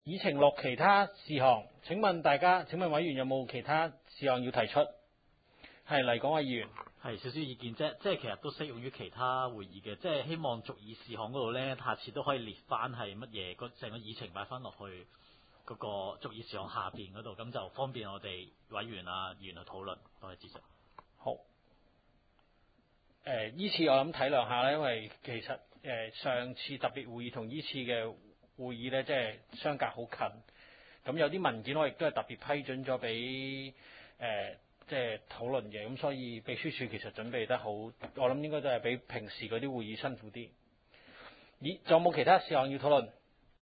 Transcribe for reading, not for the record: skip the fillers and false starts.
議程落其他事項，請問委員有冇其他事項要提出？係嚟講，委員係少少意見啫，即係其實都適用於其他會議嘅，即係希望逐議事項嗰度咧，下次都可以列翻係乜嘢，成個議程擺翻落去嗰個逐議事項下邊嗰度，咁就方便我哋委員啊議員去討論。多謝主席。 好。依次我諗體諒下咧，因為其實上次特別會議同依次嘅會議咧，即係相隔好近。咁有啲文件我亦都係特別批准咗俾即係討論嘅，咁所以秘書處其實準備得好，我諗應該都係比平時嗰啲會議辛苦啲。仲有冇其他事項要討論？